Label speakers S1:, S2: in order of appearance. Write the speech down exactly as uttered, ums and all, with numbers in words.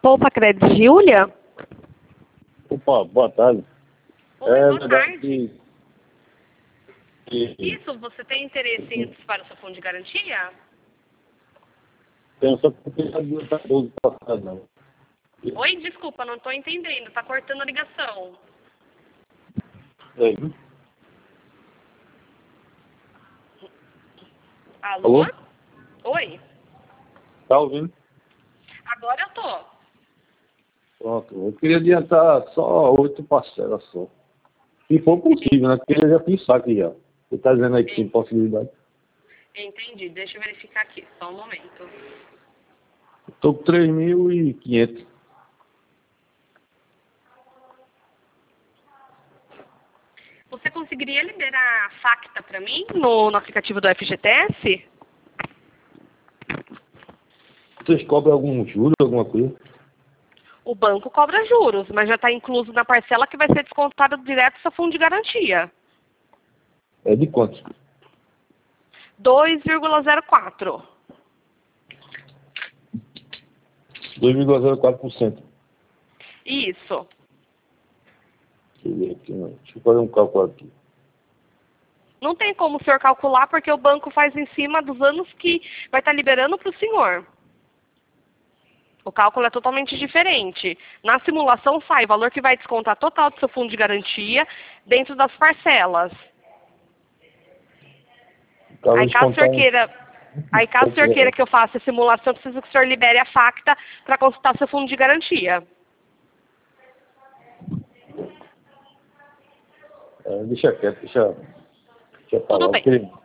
S1: Poupa Crédito Giulia?
S2: Opa, boa tarde.
S1: Oi,
S2: é
S1: boa
S2: verdade
S1: tarde.
S2: que, que
S1: Isso, você tem interesse em antecipar o seu fundo de garantia?
S2: tem só que eu tá doze passado, não.
S1: Oi, desculpa, não estou entendendo. Está cortando a ligação.
S2: É,
S1: Alô?
S2: alô?
S1: Oi?
S2: Tá ouvindo?
S1: Agora eu tô.
S2: Pronto. Eu queria adiantar só oito parcelas só. Se for possível, né? Porque eu já fiz saque já. Você tá dizendo aí que tem possibilidade.
S1: Entendi. Deixa eu verificar aqui. Só um momento.
S2: Estou com três mil e quinhentos.
S1: Você conseguiria liberar a Facta para mim no, no aplicativo do F G T S?
S2: Vocês cobram algum juro, alguma coisa?
S1: O banco cobra juros, mas já está incluso na parcela que vai ser descontada direto do seu fundo de garantia.
S2: É de quanto?
S1: dois vírgula zero quatro.
S2: dois vírgula zero quatro por cento.
S1: Isso.
S2: Deixa eu ver aqui, não. Deixa eu fazer um cálculo aqui.
S1: Não tem como o senhor calcular porque o banco faz em cima dos anos que vai estar liberando para o senhor. O cálculo é totalmente diferente. Na simulação sai o valor que vai descontar total do seu fundo de garantia dentro das parcelas.
S2: Caso
S1: Aí caso o senhor
S2: descontar um-
S1: queira, aí caso o senhor queira que eu faça a simulação, eu preciso que o senhor libere a Facta para consultar seu fundo de garantia.
S2: É, deixa quieto, deixa, deixa eu
S1: Tudo
S2: falar.
S1: bem.
S2: Porque